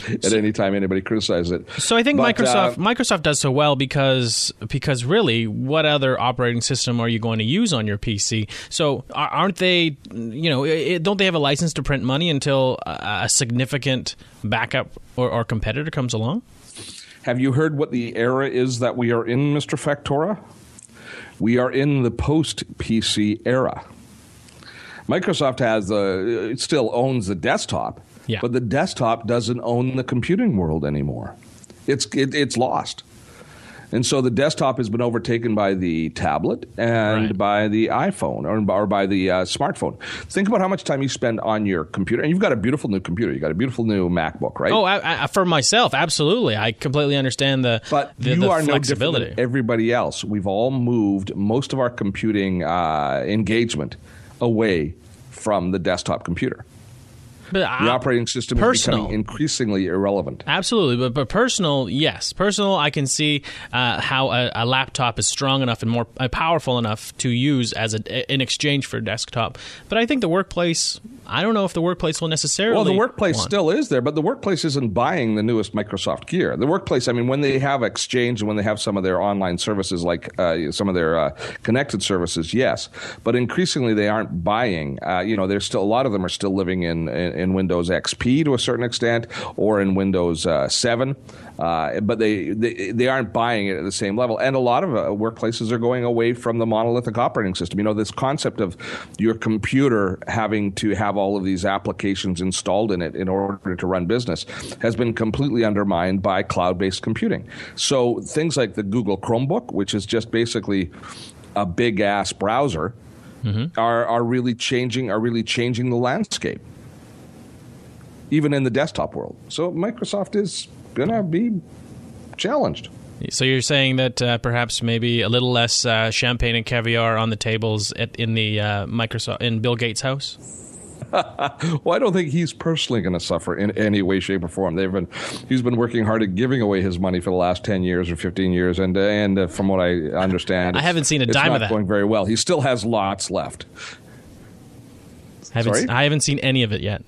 at any time anybody criticizes it. So I think but, Microsoft uh, Microsoft does so well because because really, what other operating system are you going to use on your P C? So aren't they, you know, don't they have a license to print money until a significant backup or, or competitor comes along? Have you heard what the era is that we are in, Mister Factora? We are in the post-P C era. Microsoft has the, it still owns the desktop, yeah. but the desktop doesn't own the computing world anymore. It's it, it's lost. And so the desktop has been overtaken by the tablet and right. by the iPhone or, or by the uh, smartphone. Think about how much time you spend on your computer. And you've got a beautiful new computer. You've got a beautiful new MacBook, right? Oh, I, I, for myself, absolutely. I completely understand the But the, you the are flexibility. No different than everybody else. We've all moved most of our computing uh, engagement away from the desktop computer. But the operating system personal. is becoming increasingly irrelevant. Absolutely, but but personal, yes, personal. I can see uh, how a, a laptop is strong enough and more uh, powerful enough to use as a, in exchange for a desktop. But I think the workplace. I don't know if the workplace will necessarily. Well, the workplace want. still is there, but the workplace isn't buying the newest Microsoft gear. The workplace, I mean, when they have Exchange and when they have some of their online services, like uh, some of their uh, connected services, yes. But increasingly, they aren't buying. Uh, you know, there's still a lot of them are still living in, in, in Windows X P to a certain extent, or in Windows uh, seven. Uh, but they, they they aren't buying it at the same level. And a lot of uh, workplaces are going away from the monolithic operating system. You know, this concept of your computer having to have all of these applications installed in it in order to run business has been completely undermined by cloud-based computing. So things like the Google Chromebook, which is just basically a big-ass browser, mm-hmm. are, are really changing are really changing the landscape, even in the desktop world. So Microsoft is going to be challenged. So you're saying that uh, perhaps maybe a little less uh, champagne and caviar on the tables at, in the uh, Microsoft in Bill Gates' house? Well, I don't think he's personally going to suffer in any way, shape, or form. They've been he's been working hard at giving away his money for the last ten years or fifteen years, and uh, and uh, from what I understand, I haven't seen a dime of that. It's not going very well. He still has lots left. I haven't, Sorry? I haven't seen any of it yet.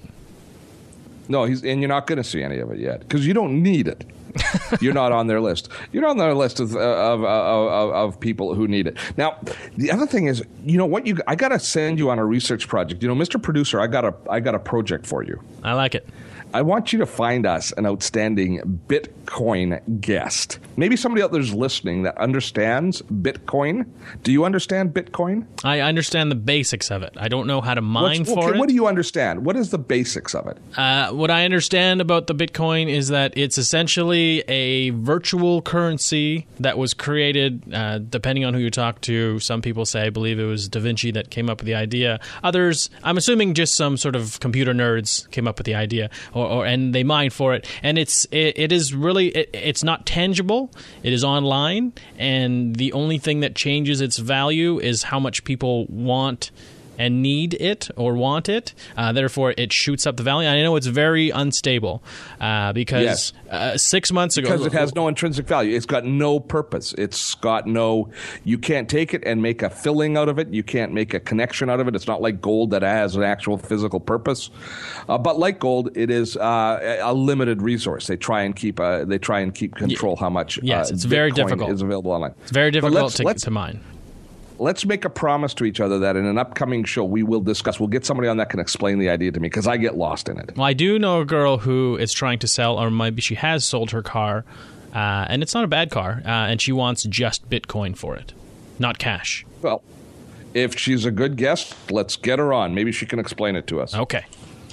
No, he's and you're not going to see any of it yet because you don't need it. You're not on their list. You're not on their list of, of, of, of people who need it. Now, the other thing is, you know what? You I got to send you on a research project. You know, Mister Producer, I got a I got a project for you. I like it. I want you to find us an outstanding Bitcoin guest. Maybe somebody out there's listening that understands Bitcoin. Do you understand Bitcoin? I understand the basics of it. I don't know how to mine What's, for okay, it. What do you understand? What is the basics of it? Uh, what I understand about the Bitcoin is that it's essentially a virtual currency that was created, uh, depending on who you talk to. Some people say, I believe it was Da Vinci that came up with the idea. Others, I'm assuming just some sort of computer nerds came up with the idea. Or Or, and they mine for it, and it's it, it is really it, it's not tangible. It is online, and the only thing that changes its value is how much people want and need it or want it. Uh, therefore, it shoots up the value. I know it's very unstable uh, because yes. uh, six months ago, because it has no intrinsic value. It's got no purpose. It's got no. You can't take it and make a filling out of it. You can't make a connection out of it. It's not like gold that has an actual physical purpose. Uh, but like gold, it is uh, a limited resource. They try and keep. Uh, they try and keep control how much. Yes, uh, it's very Bitcoin difficult. Is available online. It's very difficult let's, to, let's, to mine. Let's make a promise to each other that in an upcoming show we will discuss. We'll get somebody on that can explain the idea to me because I get lost in it. Well, I do know a girl who is trying to sell, or maybe she has sold her car, uh, and it's not a bad car, uh, and she wants just Bitcoin for it, not cash. Well, if she's a good guest, let's get her on. Maybe she can explain it to us. Okay.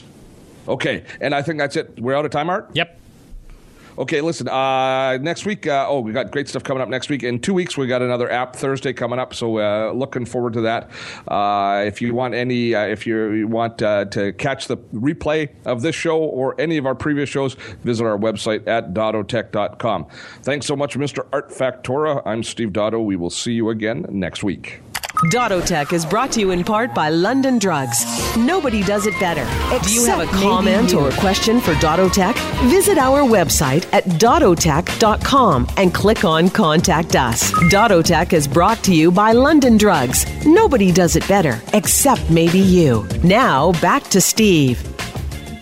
Okay, and I think that's it. We're out of time, Art? Yep. Okay, listen, uh, next week, uh, oh, we got great stuff coming up next week. In two weeks, we got another App Thursday coming up, so uh, looking forward to that. Uh, if you want any, uh, if you want uh, to catch the replay of this show or any of our previous shows, visit our website at dottotech dot com. Thanks so much, Mister Art Factora. I'm Steve Dotto. We will see you again next week. Dottotech is brought to you in part by London Drugs. Nobody does it better. Do you have a comment or question for Dottotech? Visit our website at dottotech dot com and click on Contact Us. Dottotech is brought to you by London Drugs. Nobody does it better, except maybe you. Now, back to Steve.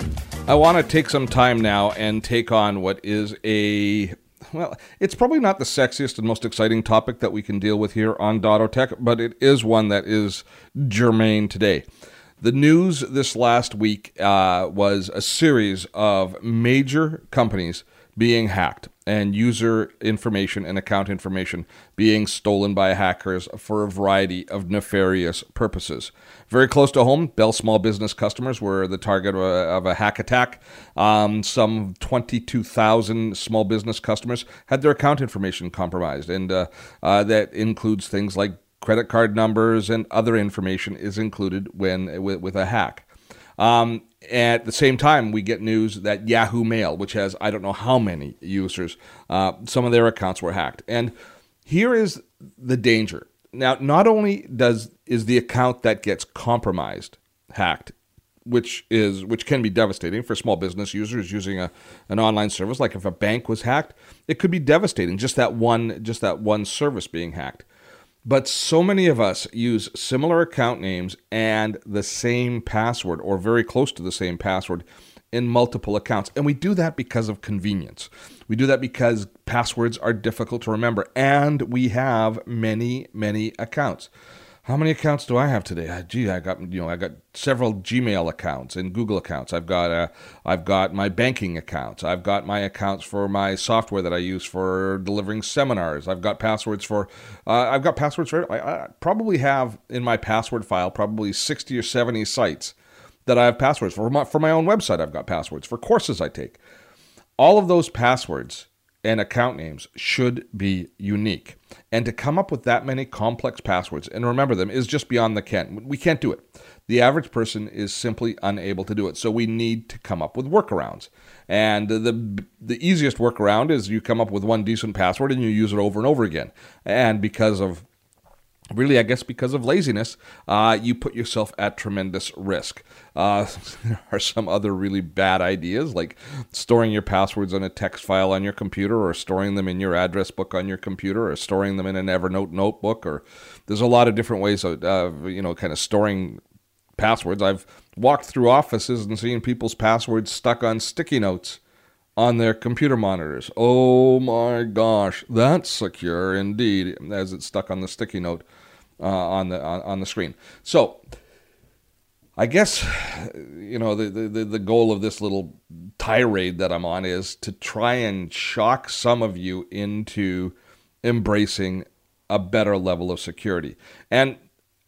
I want to take some time now and take on what is a, well, it's probably not the sexiest and most exciting topic that we can deal with here on Dottotech, but it is one that is germane today. The news this last week uh, was a series of major companies being hacked and user information and account information being stolen by hackers for a variety of nefarious purposes. Very close to home, Bell small business customers were the target of a, of a hack attack. Um, some twenty-two thousand small business customers had their account information compromised, and uh, uh, that includes things like credit card numbers and other information is included when with, with a hack. Um, at the same time, we get news that Yahoo Mail, which has I don't know how many users, uh, some of their accounts were hacked. And here is the danger. Now, not only does is the account that gets compromised hacked, which is which can be devastating for small business users using a an online service. Like if a bank was hacked, it could be devastating. Just that one, just that one service being hacked. But so many of us use similar account names and the same password or very close to the same password in multiple accounts. And we do that because of convenience. We do that because passwords are difficult to remember. And we have many, many accounts. How many accounts do I have today? Uh, gee, I got you know I got several Gmail accounts and Google accounts. I've got uh, I've got my banking accounts. I've got my accounts for my software that I use for delivering seminars. I've got passwords for uh, I've got passwords for I, I probably have in my password file probably sixty or seventy sites that I have passwords for. For my, for my own website, I've got passwords for courses I take. All of those passwords and account names should be unique. And to come up with that many complex passwords and remember them is just beyond the ken. We can't do it. The average person is simply unable to do it. So we need to come up with workarounds. And the the easiest workaround is you come up with one decent password and you use it over and over again. And because of Really, I guess because of laziness, uh, you put yourself at tremendous risk. Uh, there are some other really bad ideas, like storing your passwords on a text file on your computer, or storing them in your address book on your computer, or storing them in an Evernote notebook. Or there's a lot of different ways of, uh, you know, kind of storing passwords. I've walked through offices and seen people's passwords stuck on sticky notes on their computer monitors. Oh my gosh, that's secure indeed, as it's stuck on the sticky note uh, on the on, on the screen. So, I guess you know the, the the goal of this little tirade that I'm on is to try and shock some of you into embracing a better level of security. And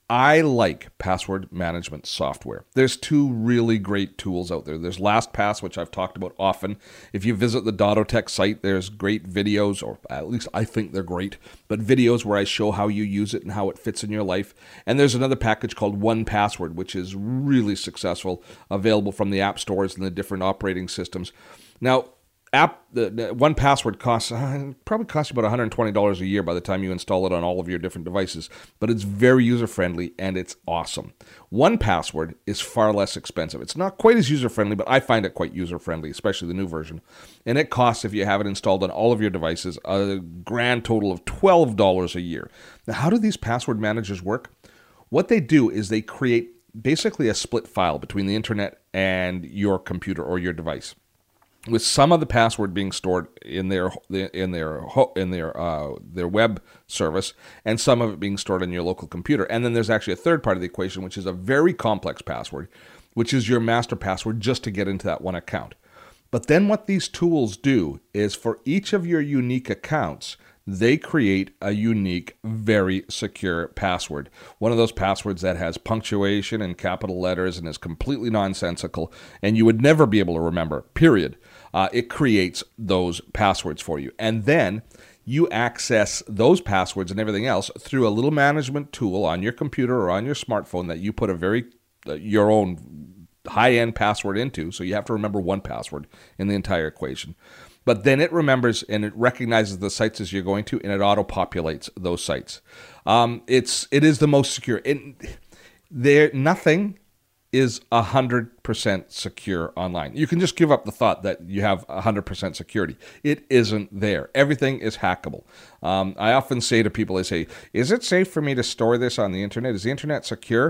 I like password management software. There's two really great tools out there. There's LastPass, which I've talked about often. If you visit the Dottotech site, there's great videos, or at least I think they're great, but videos where I show how you use it and how it fits in your life. And there's another package called one password, which is really successful, available from the app stores and the different operating systems. Now, App the, the one password costs uh, probably costs you about one hundred twenty dollars a year by the time you install it on all of your different devices, but it's very user friendly and it's awesome. one password is far less expensive. It's not quite as user friendly, but I find it quite user friendly, especially the new version. And it costs, if you have it installed on all of your devices, a grand total of twelve dollars a year. Now, how do these password managers work? What they do is they create basically a split file between the internet and your computer or your device, with some of the password being stored in their in their in their uh, their web service, and some of it being stored on your local computer. And then there's actually a third part of the equation, which is a very complex password, which is your master password just to get into that one account. But then what these tools do is for each of your unique accounts, they create a unique, very secure password. One of those passwords that has punctuation and capital letters and is completely nonsensical and you would never be able to remember, period. Uh, it creates those passwords for you. And then you access those passwords and everything else through a little management tool on your computer or on your smartphone that you put a very uh, your own high-end password into. So you have to remember one password in the entire equation. But then it remembers and it recognizes the sites as you're going to, and it auto-populates those sites. Um, it's it is the most secure. It, there nothing is one hundred percent secure online. You can just give up the thought that you have one hundred percent security. It isn't there. Everything is hackable. Um, I often say to people, I say, is it safe for me to store this on the internet? Is the internet secure?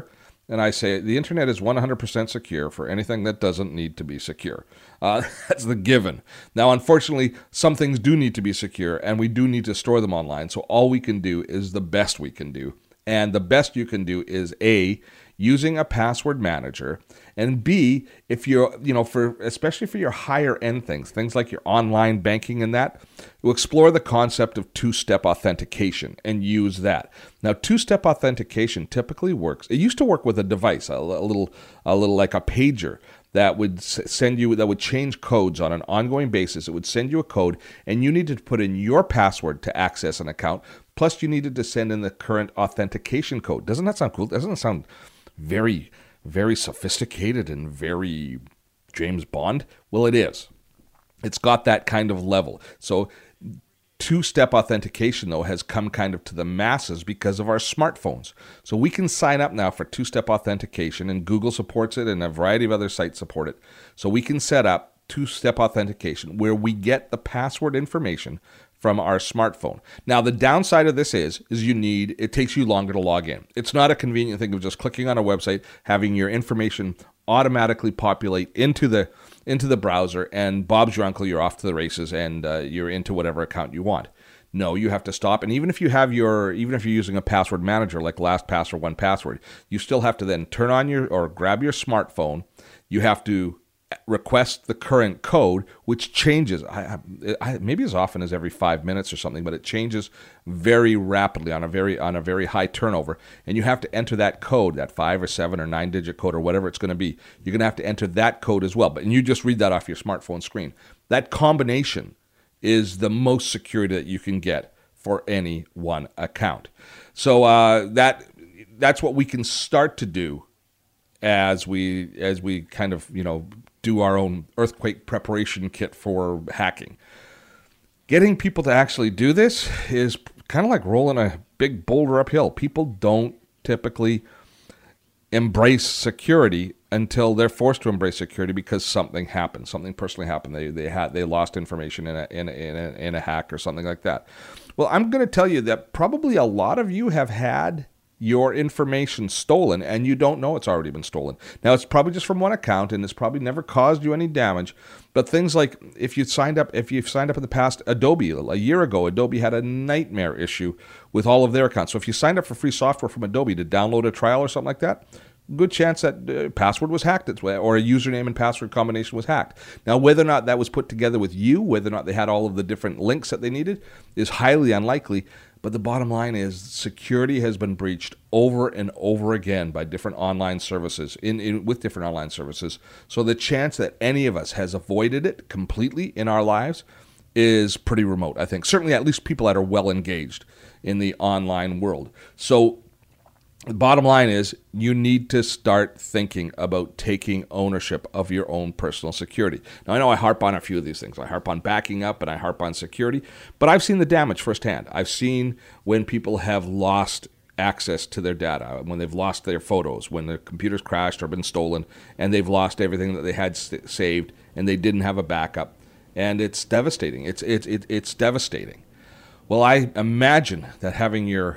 and I say the internet is one hundred percent secure for anything that doesn't need to be secure. Uh, that's the given. Now, unfortunately, some things do need to be secure, and we do need to store them online. So all we can do is the best we can do. And the best you can do is A, using a password manager, and B, if you're, you know, for especially for your higher end things, things like your online banking and that, you explore the concept of two-step authentication and use that. Now, two-step authentication typically works. It used to work with a device, a, a little, a little like a pager that would send you, that would change codes on an ongoing basis. It would send you a code, and you needed to put in your password to access an account. Plus, you needed to send in the current authentication code. Doesn't that sound cool? Doesn't it sound very, very sophisticated and very James Bond? Well, it is. It's got that kind of level. So two-step authentication, though, has come kind of to the masses because of our smartphones. So we can sign up now for two-step authentication, and Google supports it, and a variety of other sites support it. So we can set up two-step authentication where we get the password information from our smartphone. Now, the downside of this is, is you need, it takes you longer to log in. It's not a convenient thing of just clicking on a website, having your information automatically populate into the into the browser, and Bob's your uncle, you're off to the races, and uh, you're into whatever account you want. No, you have to stop. And even if you have your, even if you're using a password manager like LastPass or one Password, you still have to then turn on your, or grab your smartphone. You have to request the current code, which changes I, I, maybe as often as every five minutes or something, but it changes very rapidly on a very on a very high turnover. And you have to enter that code, that five or seven or nine digit code or whatever it's going to be. You're going to have to enter that code as well. But and you just read that off your smartphone screen. That combination is the most security that you can get for any one account. So uh, that that's what we can start to do as we as we kind of you know. do our own earthquake preparation kit for hacking. Getting people to actually do this is kind of like rolling a big boulder uphill. People don't typically embrace security until they're forced to embrace security because something happened. Something personally happened. They they had they lost information in a in a, in a, in a hack or something like that. Well, I'm going to tell you that probably a lot of you have had your information stolen, and you don't know it's already been stolen. Now, it's probably just from one account, and it's probably never caused you any damage. But things like if you signed up, if you've signed up in the past, Adobe, a year ago, Adobe had a nightmare issue with all of their accounts. So if you signed up for free software from Adobe to download a trial or something like that, good chance that uh, password was hacked its way, or a username and password combination was hacked. Now, whether or not that was put together with you, whether or not they had all of the different links that they needed, is highly unlikely. But the bottom line is security has been breached over and over again by different online services, in, in with different online services. So the chance that any of us has avoided it completely in our lives is pretty remote, I think. Certainly at least people that are well engaged in the online world. So the bottom line is you need to start thinking about taking ownership of your own personal security. Now, I know I harp on a few of these things. I harp on backing up and I harp on security, but I've seen the damage firsthand. I've seen when people have lost access to their data, when they've lost their photos, when their computers crashed or been stolen, and they've lost everything that they had st- saved and they didn't have a backup. And it's devastating. It's, it's, it's, it's devastating. Well, I imagine that having your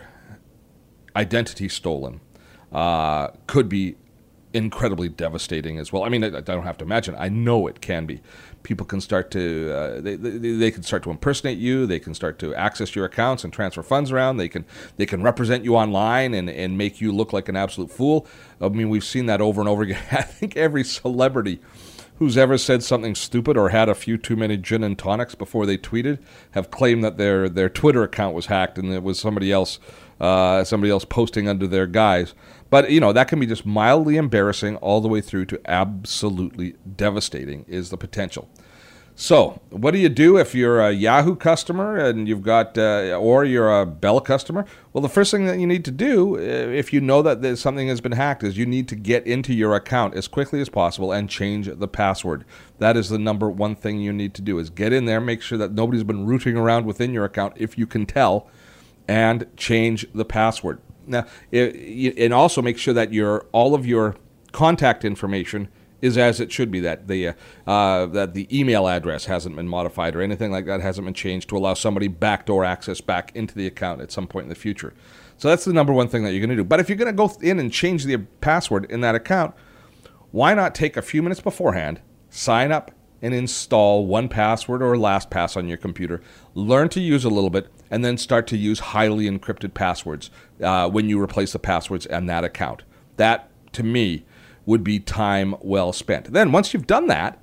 identity stolen uh, could be incredibly devastating as well. I mean, I, I don't have to imagine. I know it can be. People can start to uh, they, they they can start to impersonate you. They can start to access your accounts and transfer funds around. They can they can represent you online and, and make you look like an absolute fool. I mean, we've seen that over and over again. I think every celebrity who's ever said something stupid or had a few too many gin and tonics before they tweeted have claimed that their their Twitter account was hacked and it was somebody else. Uh, somebody else posting under their guise. But, you know, that can be just mildly embarrassing all the way through to absolutely devastating is the potential. So what do you do if you're a Yahoo customer and you've got, uh, or you're a Bell customer? Well, the first thing that you need to do, if you know that there's something has been hacked, is you need to get into your account as quickly as possible and change the password. That is the number one thing you need to do, is get in there, make sure that nobody's been rooting around within your account, if you can tell, and change the password. Now, it, and also make sure that your all of your contact information is as it should be, that the uh, uh, that the email address hasn't been modified or anything like that hasn't been changed to allow somebody backdoor access back into the account at some point in the future. So that's the number one thing that you're going to do. But if you're going to go in and change the password in that account, why not take a few minutes beforehand, sign up, and install one Password or LastPass on your computer, learn to use a little bit, and then start to use highly encrypted passwords uh, when you replace the passwords on that account. That, to me, would be time well spent. Then once you've done that,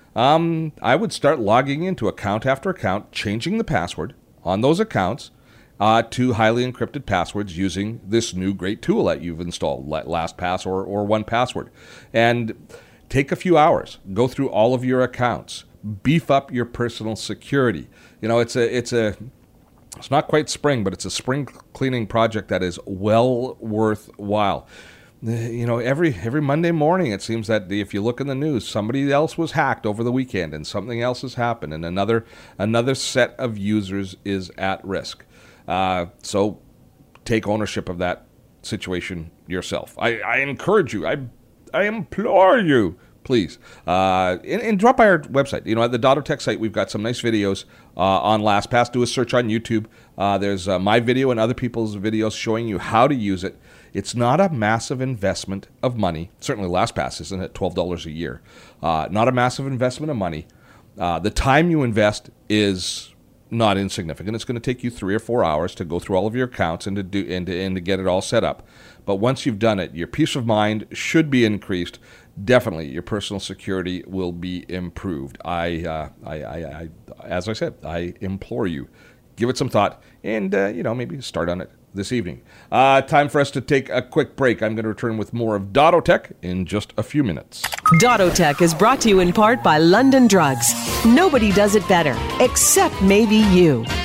um, I would start logging into account after account, changing the password on those accounts uh, to highly encrypted passwords using this new great tool that you've installed, LastPass or, or one Password. And take a few hours, go through all of your accounts, beef up your personal security. You know, it's a it's a it's not quite spring, but it's a spring cleaning project that is well worthwhile. You know, every every Monday morning, it seems that if you look in the news, somebody else was hacked over the weekend, and something else has happened, and another another set of users is at risk. Uh, so, take ownership of that situation yourself. I, I encourage you. I I implore you. Please, uh, and, and drop by our website. You know, at the Dottotech site, we've got some nice videos uh, on LastPass. Do a search on YouTube. Uh, there's uh, my video and other people's videos showing you how to use it. It's not a massive investment of money. Certainly LastPass isn't at twelve dollars a year. Uh, not a massive investment of money. Uh, the time you invest is not insignificant. It's going to take you three or four hours to go through all of your accounts and to do and to, and to get it all set up. But once you've done it, your peace of mind should be increased. Definitely, your personal security will be improved. I, uh, I, I, I, as I said, I implore you, give it some thought, and uh, you know, maybe start on it this evening. Uh, time for us to take a quick break. I'm going to return with more of Dottotech in just a few minutes. Dottotech is brought to you in part by London Drugs. Nobody does it better, except maybe you.